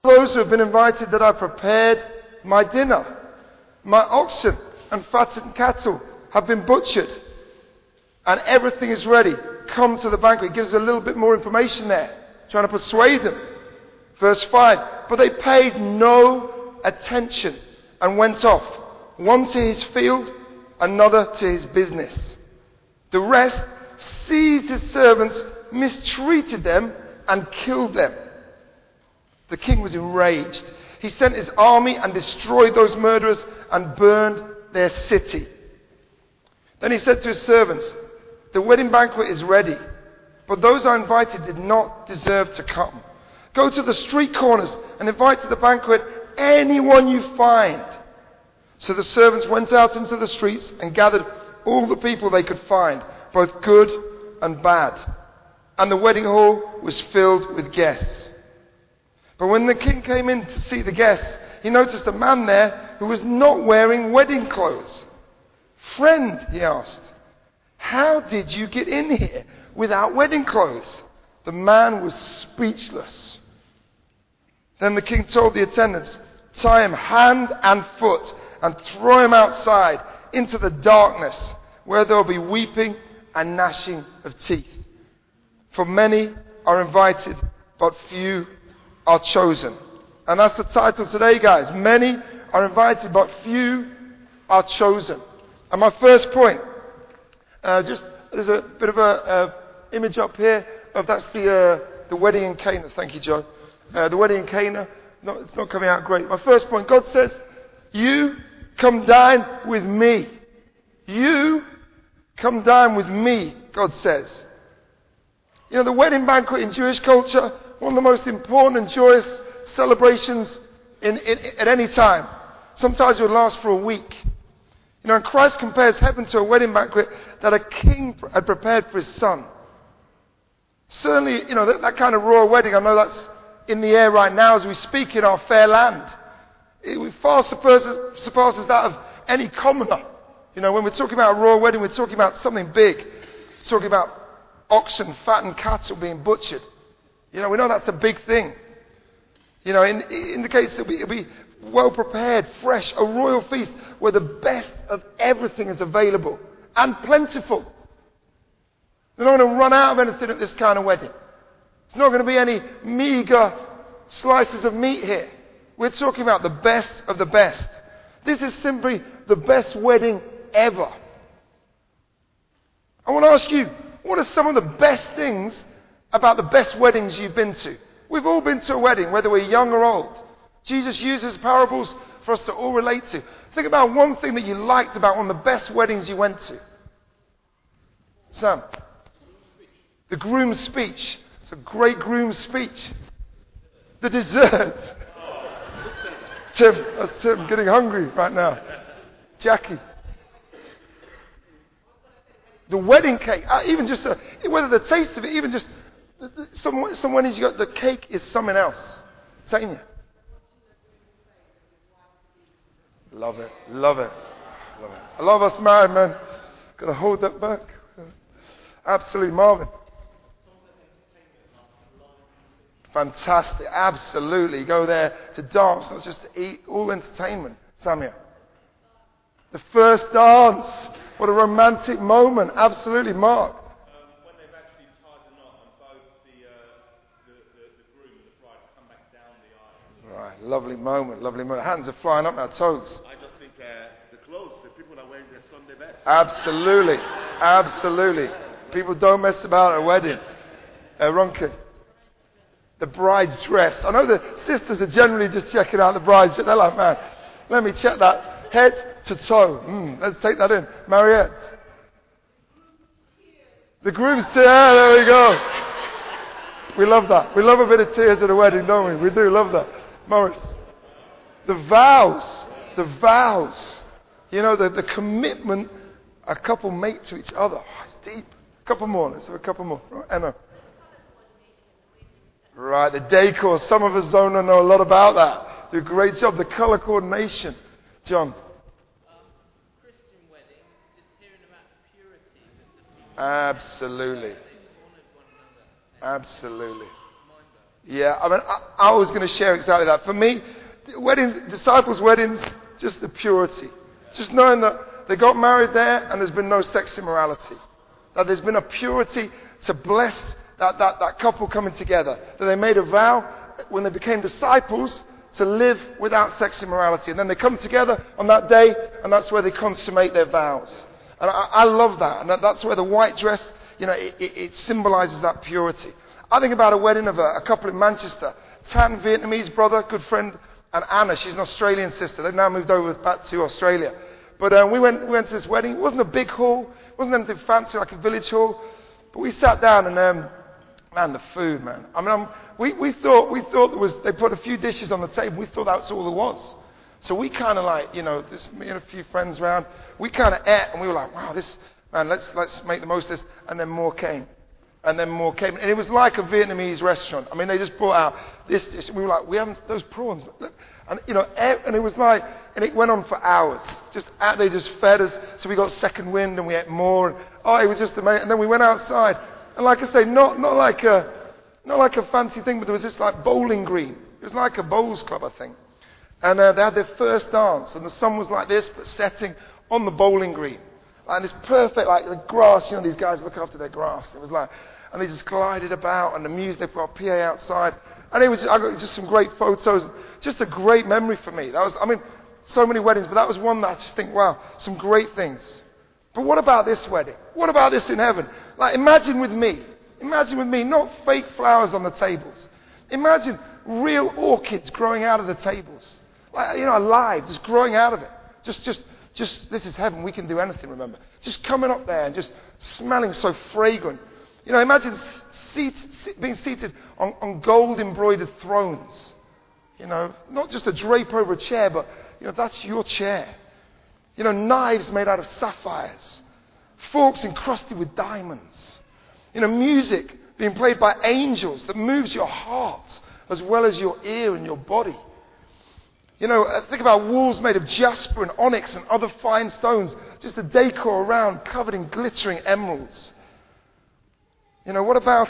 those who have been invited that I prepared my dinner. My oxen and fattened cattle have been butchered, and everything is ready. Come to the banquet. It gives a little bit more information there, trying to persuade them. Verse 5, but they paid no attention and went off, one to his field, another to his business. The rest seized his servants, mistreated them, and killed them. The king was enraged. He sent his army and destroyed those murderers and burned their city. Then he said to his servants, the wedding banquet is ready, but those I invited did not deserve to come. Go to the street corners and invite to the banquet anyone you find. So the servants went out into the streets and gathered all the people they could find, both good and bad. And the wedding hall was filled with guests. But when the king came in to see the guests, he noticed a man there who was not wearing wedding clothes. Friend, he asked, how did you get in here without wedding clothes? The man was speechless. Then the king told the attendants, tie him hand and foot and throw him outside into the darkness where there will be weeping and gnashing of teeth. For many are invited, but few are chosen. And that's the title today, guys. Many are invited, but few are chosen. And my first point, there's a bit of a image up here of that's the wedding in Cana. Thank you, Joe. The wedding in Cana. No, it's not coming out great. My first point, God says, you come dine with me. You come dine with me, God says. You know, the wedding banquet in Jewish culture, one of the most important and joyous celebrations at any time. Sometimes it would last for a week. You know, and Christ compares heaven to a wedding banquet that a king had prepared for his son. Certainly, you know, that kind of royal wedding, I know that's in the air right now as we speak in our fair land. It far surpasses that of any commoner. You know, when we're talking about a royal wedding, we're talking about something big. We're talking about oxen, fattened cattle being butchered. You know, we know that's a big thing. You know, it indicates that it'll be well prepared, fresh, a royal feast where the best of everything is available and plentiful. They're not going to run out of anything at this kind of wedding. It's not going to be any meager slices of meat here. We're talking about the best of the best. This is simply the best wedding ever. I want to ask you, what are some of the best things about the best weddings you've been to? We've all been to a wedding, whether we're young or old. Jesus uses parables for us to all relate to. Think about one thing that you liked about one of the best weddings you went to. Sam? The groom's speech. It's a great groom's speech. The dessert. Tim, that's Tim getting hungry right now. Jackie. The wedding cake. Even just, whether the taste of it, even just, some weddings you got, the cake is something else. Tanya. Love it. Love it. Love it. I love us married men. Got to hold that back. Absolutely, Marvin. Fantastic. Absolutely. Go there to dance, not just to eat. All entertainment. Samia. The first dance. What a romantic moment. Absolutely, Mark. When they've actually tied the knot and both the groom and the bride come back down the aisle. Right. Lovely moment. Lovely moment. Hands are flying up our toes. I just think the clothes, the people are wearing their Sunday best. Absolutely. Absolutely. People don't mess about at a wedding. Ronke. The bride's dress. I know the sisters are generally just checking out the bride's. They're like, man, let me check that head to toe. Let's take that in. Mariette. The groom's tear. There we go. We love that. We love a bit of tears at a wedding, don't we? We do love that. Morris. The vows. The vows. You know, the commitment a couple make to each other. Oh, it's deep. A couple more. Let's have a couple more. Right, Emma. Right, the decor. Some of us don't know a lot about that. Do a great job. The colour coordination. John. Christian wedding, just hearing about purity. Absolutely. Absolutely. Yeah, I mean, I was going to share exactly that. For me, disciples' weddings, just the purity. Just knowing that they got married there and there's been no sex immorality. That there's been a purity to bless that couple coming together. That they made a vow when they became disciples to live without sex immorality. And then they come together on that day and that's where they consummate their vows. And I love that. And that's where the white dress, it symbolizes that purity. I think about a wedding of a couple in Manchester. Tan, Vietnamese brother, good friend, and Anna, she's an Australian sister. They've now moved over back to Australia. But we went to this wedding. It wasn't a big hall. It wasn't anything fancy like a village hall. But we sat down and, man, the food, man. I mean, we thought there was, they put a few dishes on the table. We thought that's all there was. So we kind of like, this, me and a few friends around, we kind of ate and we were like, wow, this, man, let's make the most of this. And then more came. And then more came. And it was like a Vietnamese restaurant. I mean, they just brought out this dish. We were like, we haven't, those prawns. Look. And, and it was like, and it went on for hours. They just fed us. So we got second wind and we ate more. And, it was just amazing. And then we went outside. And like I say, not like a fancy thing, but there was this like bowling green. It was like a bowls club, I think. And they had their first dance. And the sun was like this, but setting on the bowling green. And it's perfect, like the grass, these guys look after their grass. It was like, and they just glided about, and the music, they've got a PA outside. And I got just some great photos, just a great memory for me. So many weddings, but that was one that I just think, wow, some great things. But what about this wedding? What about this in heaven? Like, imagine with me, not fake flowers on the tables. Imagine real orchids growing out of the tables. Like, alive, just growing out of it. Just, this is heaven, we can do anything, remember. Just coming up there and just smelling so fragrant. Imagine being seated on gold embroidered thrones. Not just a drape over a chair, but, that's your chair. Knives made out of sapphires. Forks encrusted with diamonds. Music being played by angels that moves your heart as well as your ear and your body. Think about walls made of jasper and onyx and other fine stones. Just the decor around covered in glittering emeralds. What about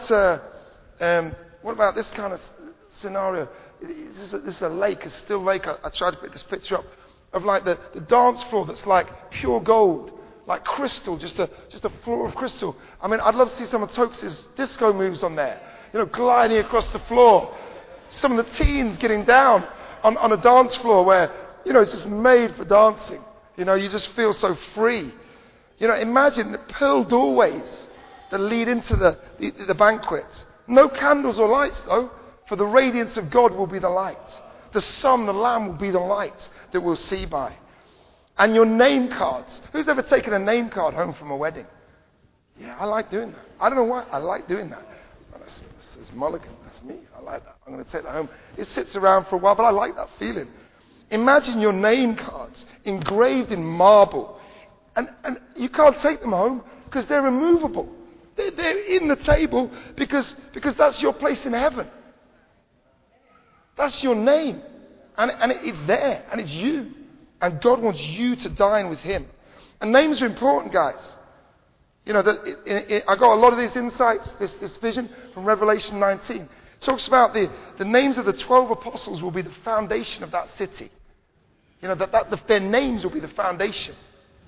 this kind of scenario? This is a lake, a still lake. I tried to put this picture up of like the dance floor that's like pure gold, like crystal, just a floor of crystal. I mean, I'd love to see some of Tokes' disco moves on there. Gliding across the floor. Some of the teens getting down on a dance floor where, it's just made for dancing. You just feel so free. Imagine the pearl doorways that lead into the banquet. No candles or lights, though, for the radiance of God will be the light. The Son, the Lamb, will be the light that we'll see by. And your name cards. Who's ever taken a name card home from a wedding? Yeah, I like doing that. I don't know why. I like doing that. That's Mulligan. That's me. I like that. I'm going to take that home. It sits around for a while, but I like that feeling. Imagine your name cards engraved in marble. And you can't take them home because they're immovable. They're in the table because that's your place in heaven. That's your name. And it's there. And it's you. And God wants you to dine with him. And names are important, guys. I got a lot of these insights, this vision from Revelation 19. It talks about the names of the 12 apostles will be the foundation of that city. Their names will be the foundation.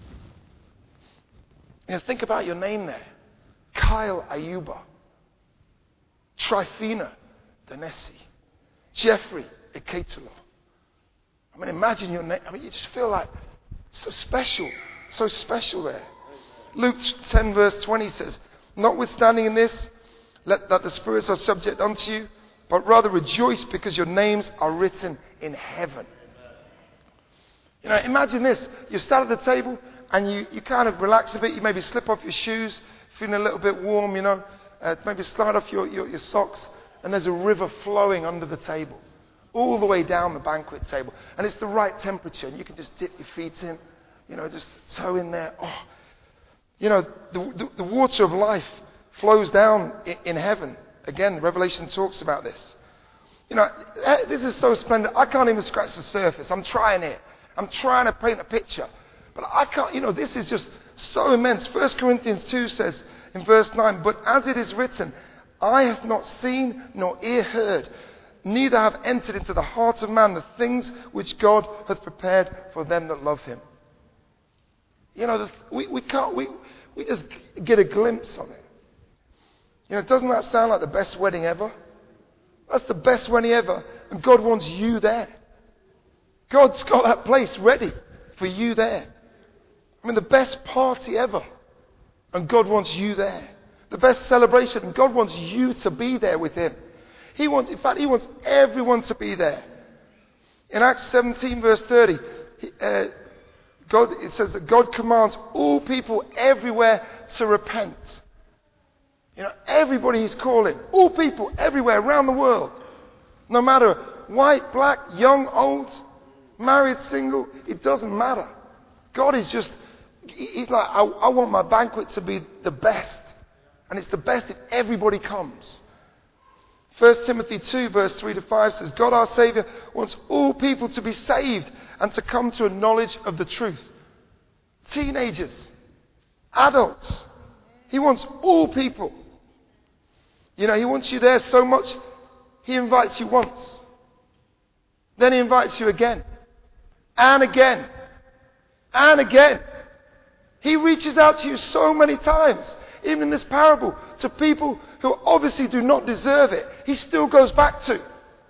Think about your name there. Kyle Ayuba. Tryphena Danesi. Jeffrey Eketolo. I mean, imagine your name. I mean, you just feel like so special there. Luke 10 verse 20 says, notwithstanding in this, let that the spirits are subject unto you, but rather rejoice because your names are written in heaven. Imagine this. You sat at the table and you kind of relax a bit. You maybe slip off your shoes, feeling a little bit warm, maybe slide off your socks, and there's a river flowing under the table, all the way down the banquet table. And it's the right temperature, and you can just dip your feet in, just toe in there. The water of life flows down in heaven. Again, Revelation talks about this. This is so splendid. I can't even scratch the surface. I'm trying it. I'm trying to paint a picture. But I can't, this is just so immense. 1 Corinthians 2 says in verse 9, but as it is written, eye hath not seen, nor ear heard, neither have entered into the heart of man the things which God hath prepared for them that love him. We just get a glimpse of it. Doesn't that sound like the best wedding ever? That's the best wedding ever, and God wants you there. God's got that place ready for you there. The best party ever, and God wants you there. The best celebration, and God wants you to be there with him. He wants everyone to be there. In Acts 17 verse 30, it says that God commands all people everywhere to repent. Everybody he's calling. All people everywhere around the world. No matter white, black, young, old, married, single, it doesn't matter. God is he's like, I want my banquet to be the best. And it's the best if everybody comes. 1 Timothy 2 verse 3 to 5 says, God our Saviour wants all people to be saved and to come to a knowledge of the truth. Teenagers, adults, he wants all people. He wants you there so much, he invites you once. Then he invites you again. And again. And again. He reaches out to you so many times, even in this parable, to people who obviously do not deserve it. He still goes back to.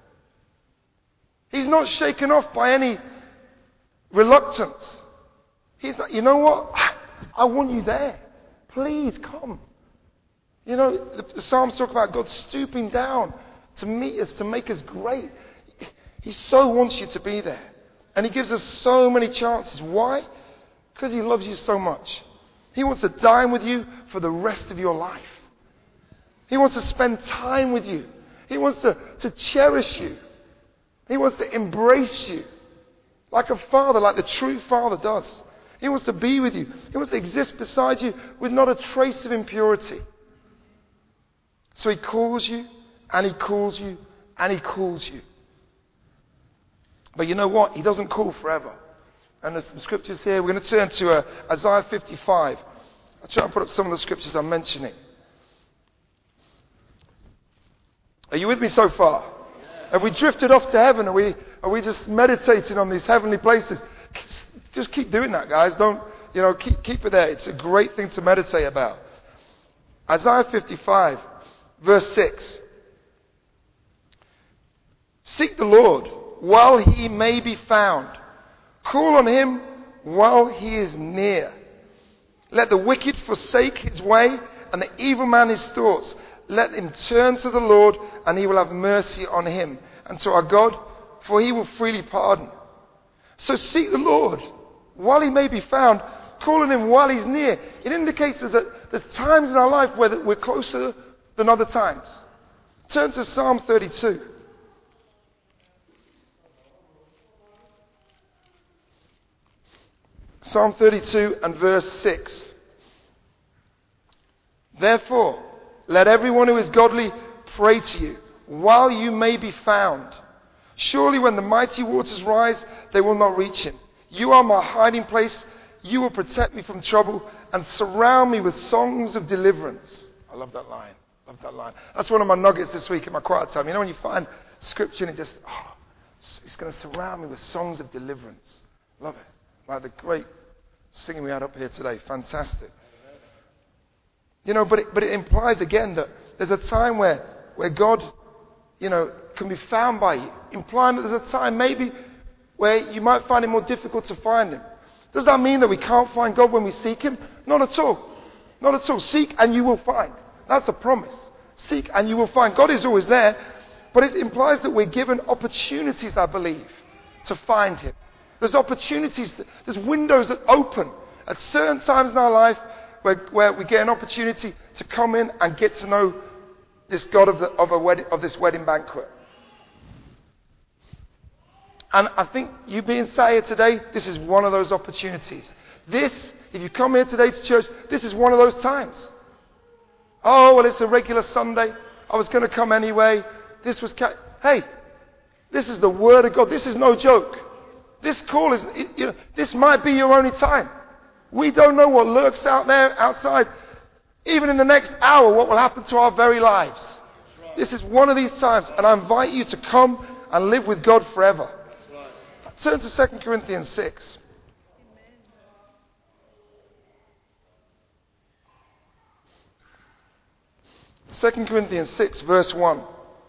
He's not shaken off by any reluctance. He's like, you know what? I want you there. Please come. The Psalms talk about God stooping down to meet us, to make us great. He so wants you to be there. And he gives us so many chances. Why? Because he loves you so much. He wants to dine with you for the rest of your life. He wants to spend time with you. He wants to cherish you. He wants to embrace you like a father, like the true father does. He wants to be with you. He wants to exist beside you with not a trace of impurity. So he calls you, and he calls you, and he calls you. But you know what? He doesn't call forever. And there's some scriptures here. We're going to turn to Isaiah 55. I'll try and put up some of the scriptures I'm mentioning. Are you with me so far? Yeah. Have we drifted off to heaven? Are we just meditating on these heavenly places? Just keep doing that, guys. Don't, keep it there. It's a great thing to meditate about. Isaiah 55, verse 6. Seek the Lord while he may be found. Call on him while he is near. Let the wicked forsake his way, and the evil man his thoughts. Let him turn to the Lord, and he will have mercy on him, and to our God, for he will freely pardon. So seek the Lord while he may be found. Call on him while he's near. It indicates that there's times in our life where we're closer than other times. Turn to Psalm 32. Psalm 32 and verse 6. Therefore, let everyone who is godly pray to you, while you may be found. Surely when the mighty waters rise, they will not reach him. You are my hiding place. You will protect me from trouble and surround me with songs of deliverance. I love that line. Love that line. That's one of my nuggets this week in my quiet time. When you find scripture and it's going to surround me with songs of deliverance. Love it. Like the great singing we had up here today. Fantastic. But it implies again that there's a time where God, can be found by you. Implying that there's a time maybe where you might find it more difficult to find him. Does that mean that we can't find God when we seek him? Not at all. Not at all. Seek and you will find. That's a promise. Seek and you will find. God is always there. But it implies that we're given opportunities, I believe, to find him. There's opportunities, there's windows that open at certain times in our life where we get an opportunity to come in and get to know this God of this wedding banquet. And I think you being sat here today, this is one of those opportunities. If you come here today to church, this is one of those times. Oh, well, it's a regular Sunday. I was going to come anyway. Hey, this is the Word of God. This is no joke. This call is, this might be your only time. We don't know what lurks out there outside Even in the next hour, what will happen to our very lives. This is one of these times, and I invite you to come and live with God forever. Turn to 2 Corinthians 6. Second Corinthians 6, verse 1.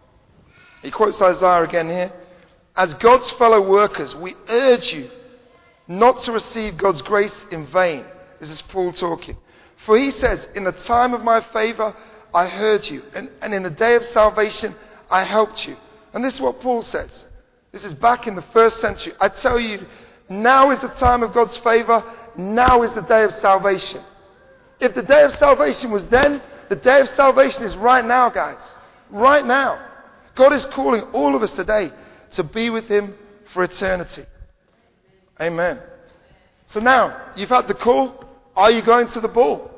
He quotes Isaiah again here. As God's fellow workers, we urge you not to receive God's grace in vain. This is Paul talking. For he says, in the time of my favor, I heard you. And in the day of salvation, I helped you. And this is what Paul says. This is back in the first century. I tell you, now is the time of God's favor. Now is the day of salvation. If the day of salvation was then, the day of salvation is right now, guys. Right now. God is calling all of us today to be with him for eternity. Amen. So now, you've had the call. Are you going to the ball?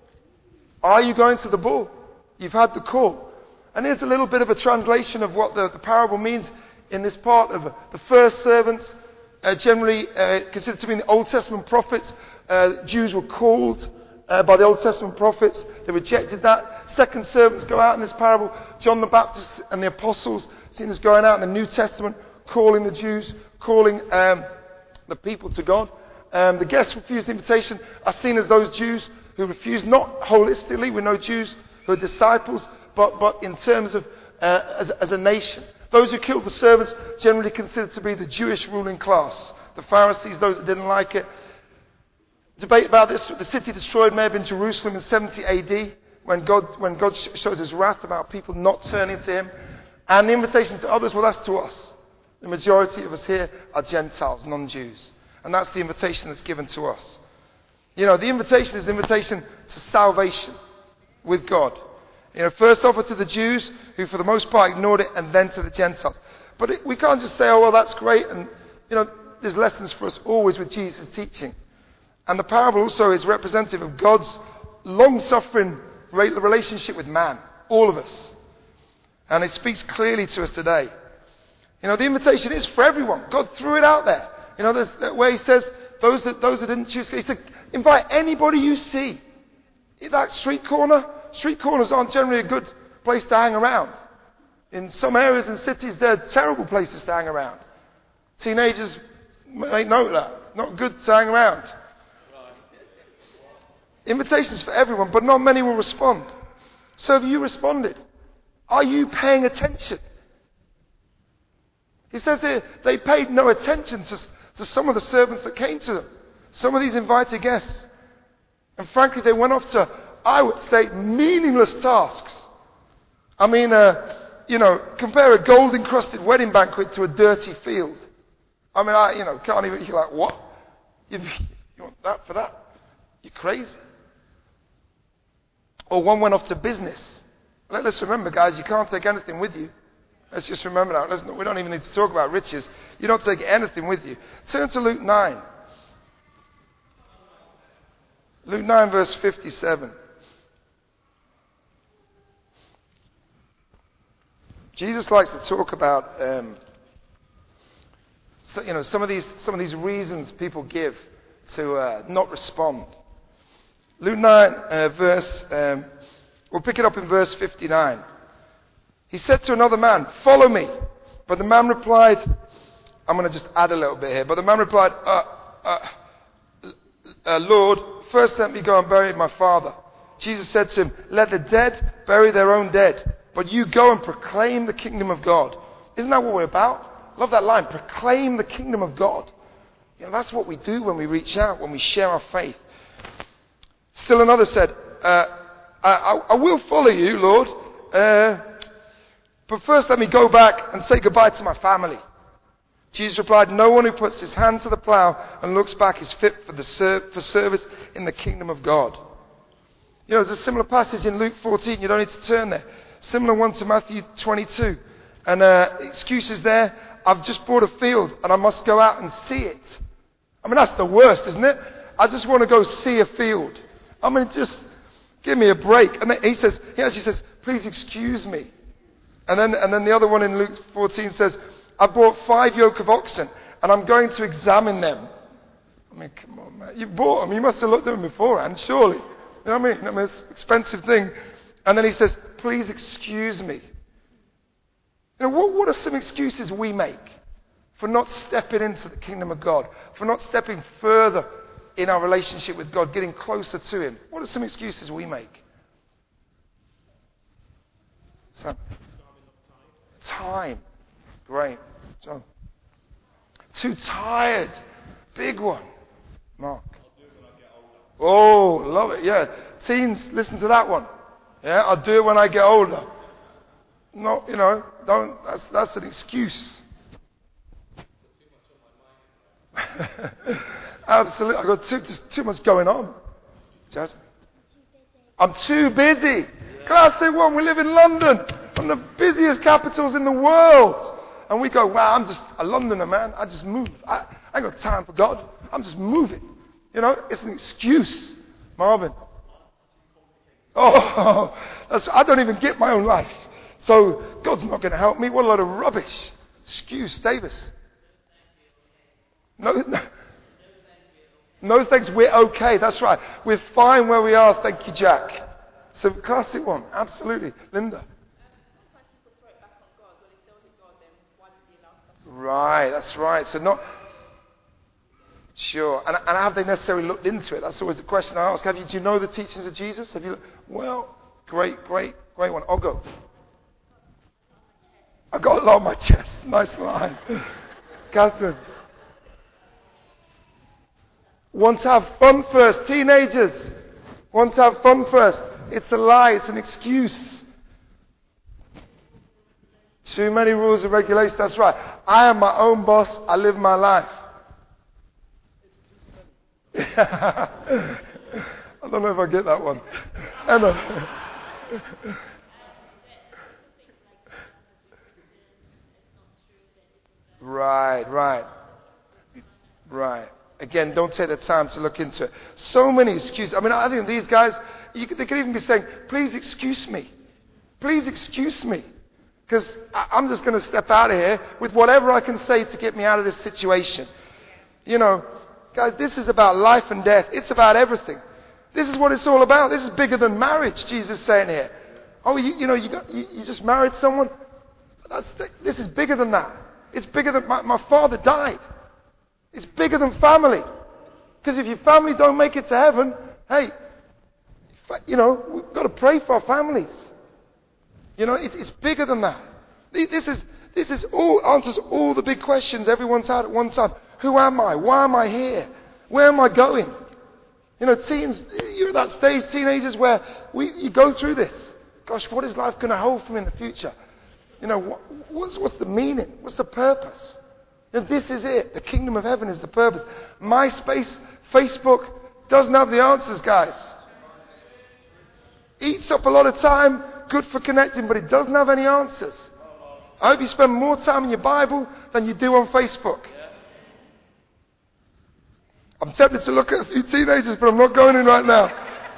Are you going to the ball? You've had the call. And here's a little bit of a translation of what the parable means in this part of the first servants, generally considered to be the Old Testament prophets. Jews were called by the Old Testament prophets. They rejected that. Second servants go out in this parable. John the Baptist and the apostles seen as going out in the New Testament, calling the Jews, calling the people to God. The guests refused the invitation are seen as those Jews who refused, not holistically. We know Jews who are disciples, but in terms of as a nation. Those who killed the servants generally considered to be the Jewish ruling class. The Pharisees, those that didn't like it. Debate about this. The city destroyed may have been Jerusalem in 70 AD when God shows his wrath about people not turning to him. And the invitation to others, well, that's to us. The majority of us here are Gentiles, non-Jews. And that's the invitation that's given to us. You know, the invitation is the invitation to salvation with God. You know, first offered to the Jews, who for the most part ignored it, and then to the Gentiles. But we can't just say, oh, well, that's great. And, you know, there's lessons for us always with Jesus' teaching. And the parable also is representative of God's long-suffering relationship with man, all of us. And it speaks clearly to us today. You know, the invitation is for everyone. God threw it out there. You know, there's that where he says, those that didn't choose, he said, invite anybody you see. That street corners aren't generally a good place to hang around. In some areas and cities, they're terrible places to hang around. Teenagers may know that. Not good to hang around. Invitations for everyone, but not many will respond. So have you responded? Are you paying attention? He says here, they paid no attention to some of the servants that came to them. Some of these invited guests. And frankly, they went off to, I would say, meaningless tasks. I mean, you know, compare a gold-encrusted wedding banquet to a dirty field. I mean, can't even, you're like, what? You want that for that? You're crazy. Or one went off to business. Let's remember, guys, you can't take anything with you. Let's just remember that. We don't even need to talk about riches. You don't take anything with you. Turn to Luke 9. Luke 9, verse 57. Jesus likes to talk about, some of these reasons people give to not respond. Luke 9, we'll pick it up in verse 59. He said to another man, follow me. But the man replied, I'm going to just add a little bit here. But the man replied, Lord, first let me go and bury my father. Jesus said to him, let the dead bury their own dead. But you go and proclaim the kingdom of God. Isn't that what we're about? Love that line, proclaim the kingdom of God. You know, that's what we do when we reach out, when we share our faith. Still another said, I will follow you, Lord, but first let me go back and say goodbye to my family. Jesus replied, no one who puts his hand to the plow and looks back is fit for service in the kingdom of God. You know, there's a similar passage in Luke 14. You don't need to turn there. Similar one to Matthew 22. And excuses there. I've just bought a field and I must go out and see it. I mean, that's the worst, isn't it? I just want to go see a field. I mean, just give me a break. And then he actually says, please excuse me. And then the other one in Luke 14 says, I bought 5 yoke of oxen and I'm going to examine them. I mean, come on, man. You bought them. You must have looked at them beforehand, surely. You know what I mean? I mean, it's an expensive thing. And then he says, please excuse me. You know, what are some excuses we make for not stepping into the kingdom of God, for not stepping further in our relationship with God, getting closer to Him? What are some excuses we make? Time. Great. John. Too tired. Big one. Mark. Oh, love it. Yeah. Teens, listen to that one. Yeah, I'll do it when I get older. No, you know, don't. That's an excuse. Absolutely. I've got too much going on. Jasmine. I'm too busy. Classic one. We live in London, one of the busiest capitals in the world. And we go, wow, I'm just a Londoner, man. I just move. I ain't got time for God. I'm just moving. You know, it's an excuse. Marvin. Oh, I don't even get my own life. So God's not going to help me. What a load of rubbish. Excuse, Davis. No, thanks. We're okay. That's right. We're fine where we are. Thank you, Jack. So classic one. Absolutely. Linda. Right. That's right. So not... Sure. And have they necessarily looked into it? That's always the question I ask. Do you know the teachings of Jesus? Have you? Well, great one. I'll go. I got a lot on my chest. Nice line. Catherine. Want to have fun first. Teenagers. Want to have fun first. It's a lie. It's an excuse. Too many rules and regulations. That's right. I am my own boss. I live my life. I don't know if I get that one. Emma. Right. Again, don't take the time to look into it. So many excuses. I mean, I think these guys, they could even be saying, please excuse me. Please excuse me. Because I'm just going to step out of here with whatever I can say to get me out of this situation. You know, guys, this is about life and death. It's about everything. This is what it's all about. This is bigger than marriage, Jesus is saying here. Oh, you just married someone? This is bigger than that. It's bigger than... My father died. It's bigger than family. Because if your family don't make it to heaven, hey, we've got to pray for our families. It's bigger than that. This is all answers all the big questions everyone's had at one time. Who am I? Why am I here? Where am I going? Teens, you're at that stage, teenagers, where you go through this. Gosh, what is life going to hold for me in the future? What's the meaning? What's the purpose? This is it. The kingdom of heaven is the purpose. MySpace, Facebook doesn't have the answers, guys. Eats up a lot of time, good for connecting, but it doesn't have any answers. I hope you spend more time in your Bible than you do on Facebook. I'm tempted to look at a few teenagers, but I'm not going in right now.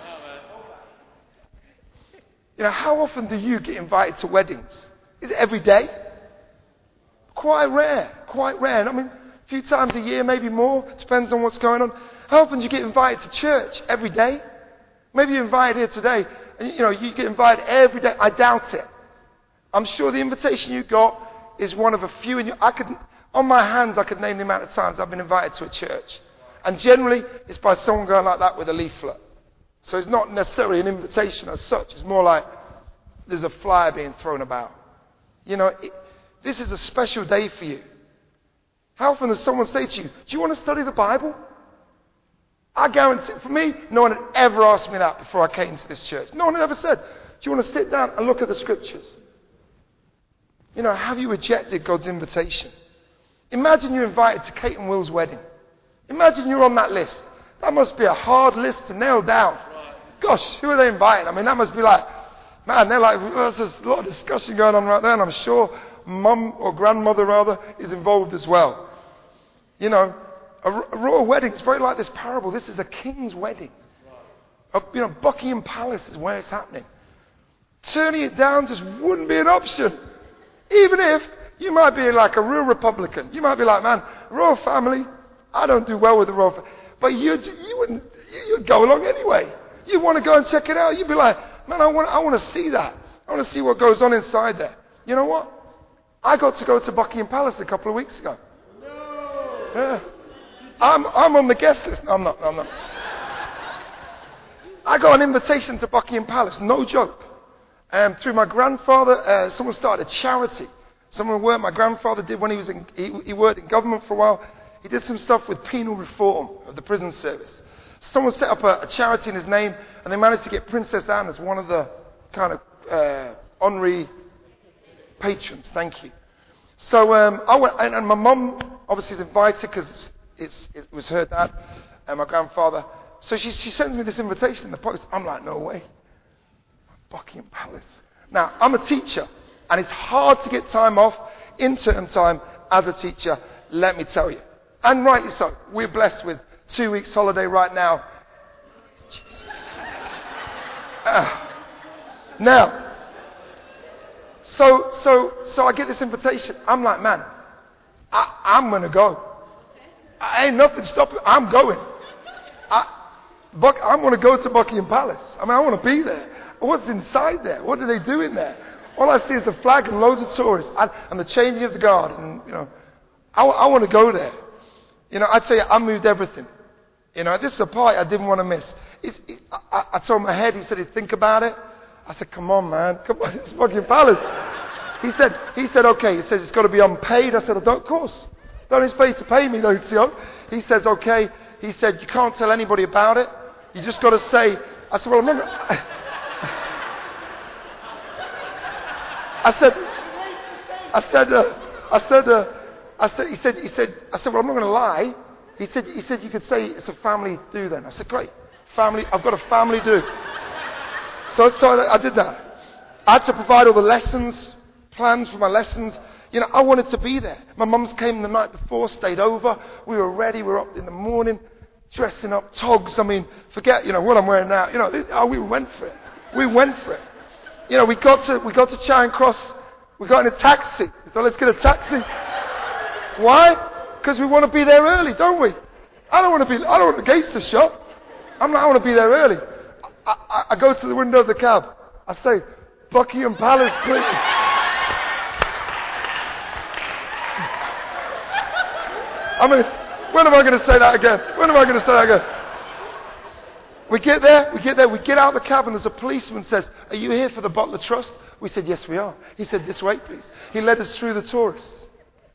How often do you get invited to weddings? Is it every day? Quite rare. I mean, a few times a year, maybe more. Depends on what's going on. How often do you get invited to church? Every day? Maybe you're invited here today, and you get invited every day. I doubt it. I'm sure the invitation you got is one of a few. On my hands, I could name the amount of times I've been invited to a church. And generally, it's by someone going like that with a leaflet. So it's not necessarily an invitation as such. It's more like there's a flyer being thrown about. This is a special day for you. How often does someone say to you, do you want to study the Bible? I guarantee, for me, no one had ever asked me that before I came to this church. No one had ever said, do you want to sit down and look at the scriptures? Have you rejected God's invitation? Imagine you're invited to Kate and Will's wedding. Imagine you're on that list. That must be a hard list to nail down. Gosh, who are they inviting? I mean, that must be like, man, they're like, there's a lot of discussion going on right there, and I'm sure mum or grandmother rather is involved as well. A royal wedding is very like this parable. This is a king's wedding. Buckingham Palace is where it's happening. Turning it down just wouldn't be an option. Even if you might be like a real Republican. You might be like, man, royal family, I don't do well with the royal family. But you'd go along anyway. You want to go and check it out. You'd be like, man, I want to see that. I want to see what goes on inside there. You know what? I got to go to Buckingham Palace a couple of weeks ago. No. Yeah. I'm on the guest list. No, I'm not. I got an invitation to Buckingham Palace. No joke. Through my grandfather, someone started a charity. My grandfather did when he worked in government for a while. He did some stuff with penal reform of the prison service. Someone set up a charity in his name, and they managed to get Princess Anne as one of the kind of honorary patrons. Thank you. So I went, and my mum obviously is invited because it was her dad and my grandfather. So she sends me this invitation in the post. I'm like, no way. Buckingham Palace. Now, I'm a teacher, and it's hard to get time off in term time as a teacher, let me tell you. And rightly so. We're blessed with 2 weeks holiday right now. Jesus. Now, so I get this invitation. I'm like, man, I'm going to go. Ain't nothing stopping. I'm going. I'm going to go to Buckingham Palace. I mean, I want to be there. What's inside there? What do they do in there? All I see is the flag and loads of tourists and the changing of the guard. And, I want to go there. I tell you, I moved everything. This is a party I didn't want to miss. I told my head, he said he'd think about it. I said, come on, man. Come on, it's Buckingham Palace. He said, okay. He says, it's got to be unpaid. I said, of course. Don't expect to pay me, no. He says, okay. He said, you can't tell anybody about it. You just got to say. I said, well, I'm not going to. He said, well, I'm not going to lie. He said, you could say it's a family do then. I said, great. Family, I've got a family do. So I did that. I had to provide all the lessons, plans for my lessons. I wanted to be there. My mum's came the night before, stayed over. We were ready. We were up in the morning, dressing up, togs. I mean, forget, what I'm wearing now. We went for it. We got to Charing Cross. We got in a taxi. We thought, let's get a taxi. Why? Because we want to be there early, don't we? I don't want the gates to shut. I want to be there early. I go to the window of the cab. I say, Buckingham Palace, please. I mean, when am I going to say that again? We get there, we get out of the cab, and there's a policeman says, are you here for the Butler Trust? We said, yes, we are. He said, this way, please. He led us through the tourists.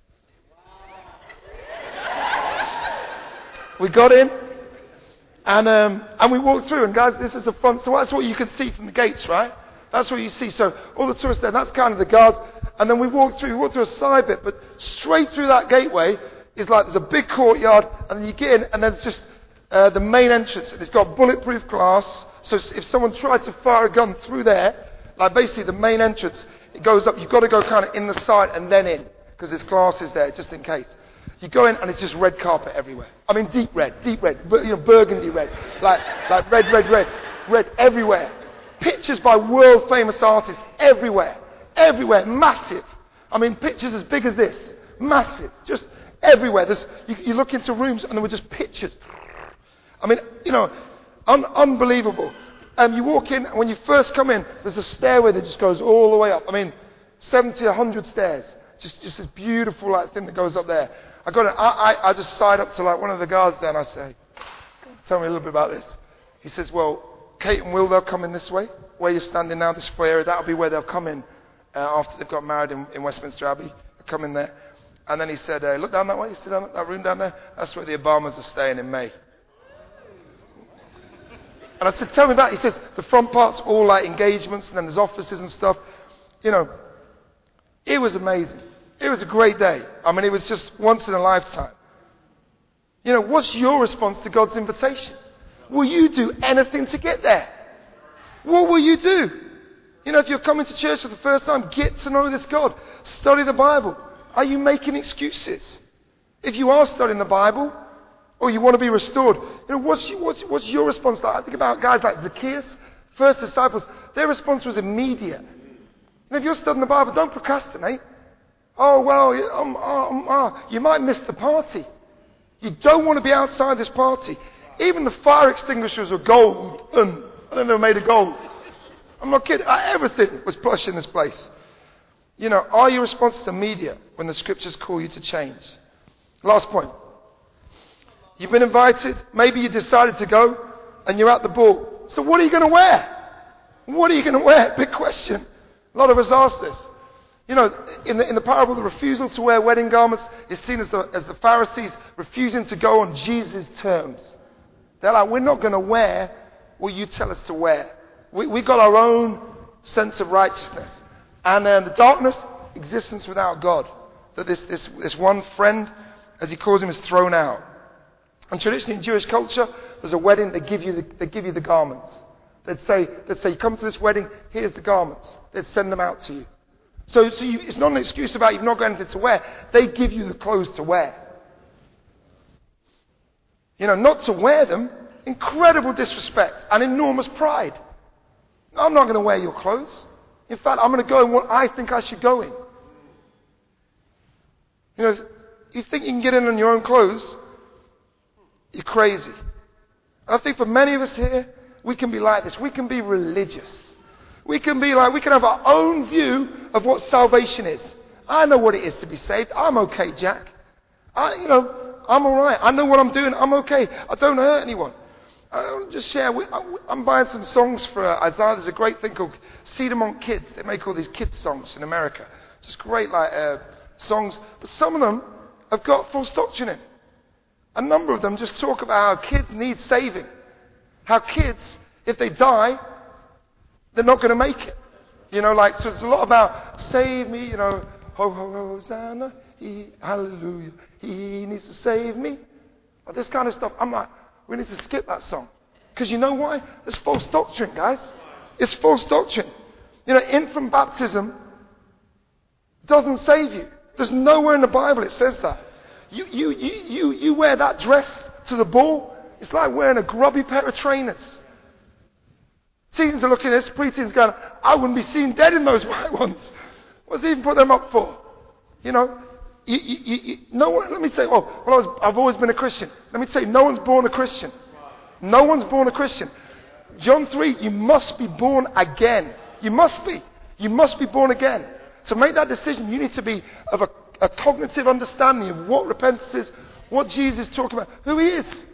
We got in, and we walked through, and guys, this is the front, so that's what you can see from the gates, right? That's what you see. So all the tourists there, that's kind of the guards, and then we walked through a side bit, but straight through that gateway is like there's a big courtyard, and then you get in, and then it's just the main entrance, and it's got bulletproof glass, so if someone tried to fire a gun through there, like basically the main entrance, it goes up, you've got to go kind of in the side and then in, because there's glasses there, just in case. You go in and it's just red carpet everywhere. I mean deep red, burgundy red, like red everywhere. Pictures by world famous artists everywhere, massive. I mean pictures as big as this, massive, just everywhere. You look into rooms and there were just pictures. I mean, unbelievable. You walk in, and when you first come in, there's a stairway that just goes all the way up. I mean, 70, 100 stairs. Just this beautiful thing that goes up there. I just side up to one of the guards there, and I say, tell me a little bit about this. He says, well, Kate and Will, they'll come in this way, where you're standing now, this foyer, that'll be where they'll come in after they've got married in Westminster Abbey. They'll come in there. And then he said, look down that way, you see that room down there? That's where the Obamas are staying in May. And I said, tell me about it. He says, the front part's all like engagements, and then there's offices and stuff. It was amazing. It was a great day. I mean, it was just once in a lifetime. What's your response to God's invitation? Will you do anything to get there? What will you do? If you're coming to church for the first time, get to know this God. Study the Bible. Are you making excuses? If you are studying the Bible, or you want to be restored, what's your response to that? I think about guys like Zacchaeus, first disciples. Their response was immediate. If you're studying the Bible, don't procrastinate. Oh, well, you might miss the party. You don't want to be outside this party. Even the fire extinguishers were golden. I don't know, made of gold. I'm not kidding. Everything was plush in this place. You know, are you responsive to media when the scriptures call you to change? Last point. You've been invited. Maybe you decided to go and you're at the ball. So what are you going to wear? What are you going to wear? Big question. A lot of us ask this. You know, in the parable, the refusal to wear wedding garments is seen as the Pharisees refusing to go on Jesus' terms. They're like, we're not going to wear what you tell us to wear. We got our own sense of righteousness. And the darkness, existence without God. That this one friend, as he calls him, is thrown out. And traditionally in Jewish culture, there's a wedding, they give you the garments. They'd say, you come to this wedding, here's the garments. They'd send them out to you. So it's not an excuse about you've not got anything to wear. They give you the clothes to wear. You know, not to wear them, incredible disrespect and enormous pride. I'm not going to wear your clothes. In fact, I'm going to go in what I think I should go in. You know, you think you can get in on your own clothes, you're crazy. And I think for many of us here, we can be like this. We can be religious. We can have our own view of what salvation is. I know what it is to be saved. I'm okay, Jack. I'm alright. I know what I'm doing. I'm okay. I don't hurt anyone. I'll just share. I'm buying some songs for Isaiah. There's a great thing called Cedarmont Kids. They make all these kids songs in America. Just great songs. But some of them have got false doctrine in. A number of them just talk about how kids need saving. How kids, if they die, they're not going to make it. You know, so it's a lot about save me, you know, ho, ho, ho, Hosanna, hallelujah, he needs to save me. Like this kind of stuff. I'm like, we need to skip that song. Because you know why? It's false doctrine, guys. It's false doctrine. You know, infant baptism doesn't save you. There's nowhere in the Bible it says that. You wear that dress to the ball, it's like wearing a grubby pair of trainers. Teens are looking at this, preteens going, I wouldn't be seen dead in those white ones. What's he even put them up for? You know, no one, let me say, I've always been a Christian. Let me say, no one's born a Christian. No one's born a Christian. John 3, you must be born again. You must be. You must be born again. To make that decision, you need to be of a cognitive understanding of what repentance is, what Jesus is talking about, who he is.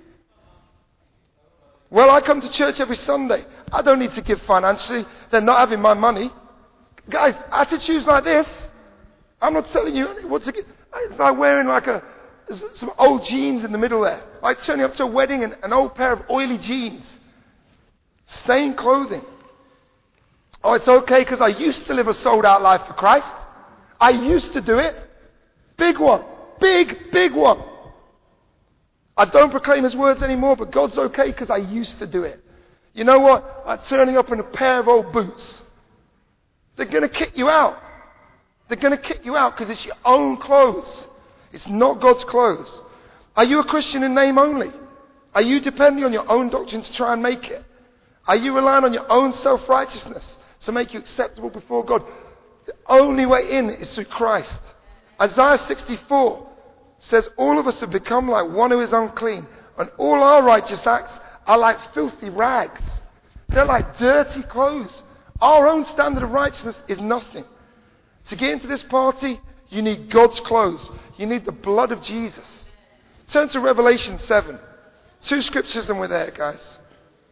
Well, I come to church every Sunday. I don't need to give financially. They're not having my money. Guys, attitudes like this, I'm not telling you what to give. It's like wearing some old jeans in the middle there. Like turning up to a wedding and an old pair of oily jeans. Stained clothing. Oh, it's okay because I used to live a sold out life for Christ. I used to do it. Big one. Big one. I don't proclaim his words anymore, but God's okay because I used to do it. You know what? Like turning up in a pair of old boots. They're going to kick you out. They're going to kick you out because it's your own clothes. It's not God's clothes. Are you a Christian in name only? Are you depending on your own doctrine to try and make it? Are you relying on your own self-righteousness to make you acceptable before God? The only way in is through Christ. Isaiah 64 says all of us have become like one who is unclean, and all our righteous acts are like filthy rags. They're like dirty clothes. Our own standard of righteousness is nothing. To get into this party, you need God's clothes. You need the blood of Jesus. Turn to Revelation 7. 2 scriptures and we're there, guys.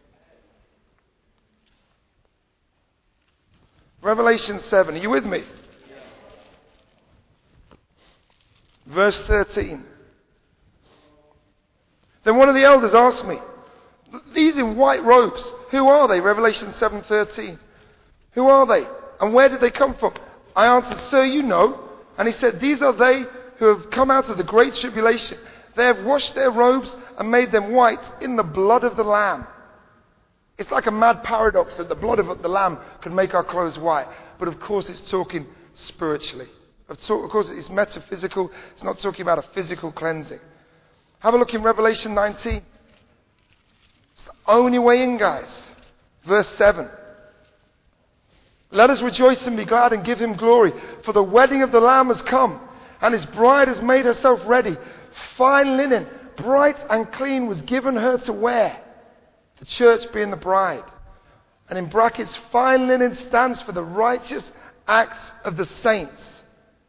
Revelation 7. Are you with me? Verse 13. Then one of the elders asked me, these in white robes, who are they? Revelation 7:13. Who are they? And where did they come from? I answered, sir, you know. And he said, these are they who have come out of the great tribulation. They have washed their robes and made them white in the blood of the Lamb. It's like a mad paradox that the blood of the Lamb could make our clothes white. But of course it's talking spiritually. Of course it's metaphysical. It's not talking about a physical cleansing. Have a look in Revelation 19. It's the only way in, guys. Verse 7. Let us rejoice and be glad and give him glory. For the wedding of the Lamb has come, and his bride has made herself ready. Fine linen, bright and clean, was given her to wear. The church being the bride. And in brackets, fine linen stands for the righteous acts of the saints.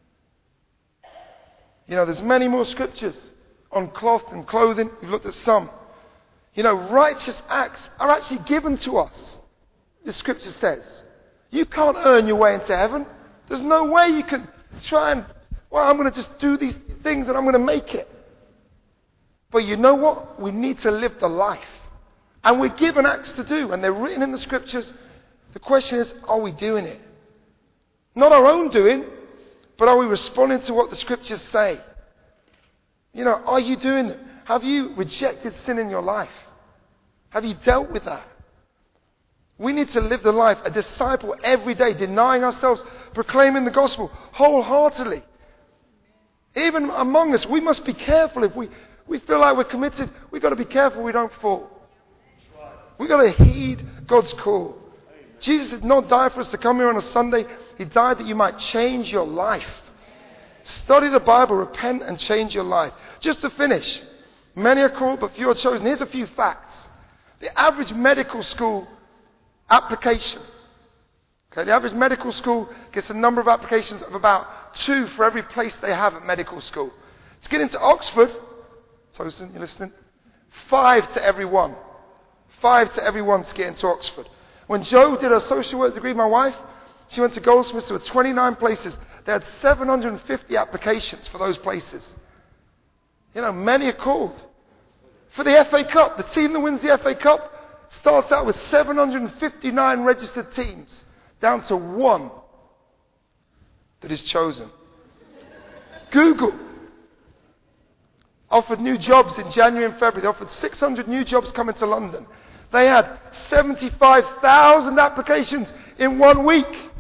You know, there's many more scriptures on cloth and clothing. We've looked at some. You know, righteous acts are actually given to us. The scripture says. You can't earn your way into heaven. There's no way you can try and, well, I'm going to just do these things and I'm going to make it. But you know what? We need to live the life. And we're given acts to do, and they're written in the scriptures. The question is, are we doing it? Not our own doing, but are we responding to what the scriptures say? You know, are you doing it? Have you rejected sin in your life? Have you dealt with that? We need to live the life, a disciple every day, denying ourselves, proclaiming the gospel wholeheartedly. Even among us, we must be careful. If we feel like we're committed, we've got to be careful we don't fall. We've got to heed God's call. Jesus did not die for us to come here on a Sunday. He died that you might change your life. Study the Bible, repent, and change your life. Just to finish, many are called, but few are chosen. Here's a few facts. The average medical school application. Okay, the average medical school gets a number of applications of about 2 for every place they have at medical school. To get into Oxford, Tosin, you listening? 5 to every 1. 5 to every 1 to get into Oxford. When Jo did her social work degree, my wife, she went to Goldsmiths. There were 29 places. They had 750 applications for those places. You know, many are called. For the FA Cup, the team that wins the FA Cup starts out with 759 registered teams, down to 1 that is chosen. Google offered new jobs in January and February. They offered 600 new jobs coming to London. They had 75,000 applications in 1 week.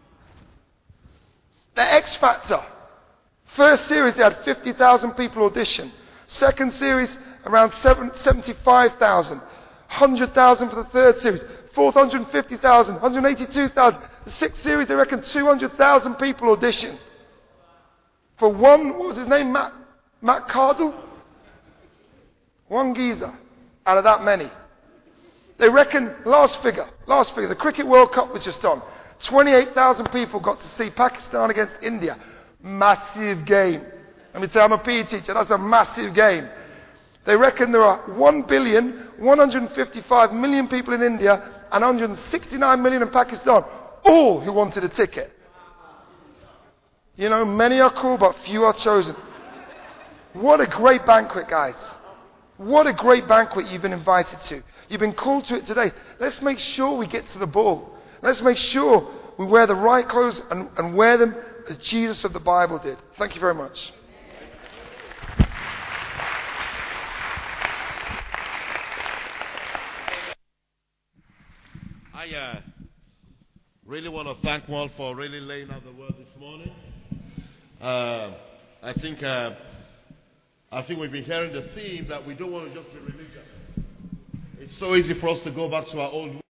The X Factor. First series, they had 50,000 people audition. Second series, around 75,000. 100,000 for the third series. Fourth, 150,000. 182,000. The sixth series, they reckon 200,000 people audition. For one, what was his name? Matt Cardle? One geezer out of that many. They reckon, last figure, the Cricket World Cup was just on. 28,000 people got to see Pakistan against India. Massive game. Let me tell you, I'm a PE teacher. That's a massive game. They reckon there are 1,155,000,000 people in India and 169 million in Pakistan, all who wanted a ticket. You know, many are called, but few are chosen. What a great banquet, guys. What a great banquet you've been invited to. You've been called to it today. Let's make sure we get to the ball. Let's make sure we wear the right clothes and wear them as Jesus of the Bible did. Thank you very much. I really want to thank Walt for really laying out the word this morning. I think we've been hearing the theme that we don't want to just be religious. It's so easy for us to go back to our old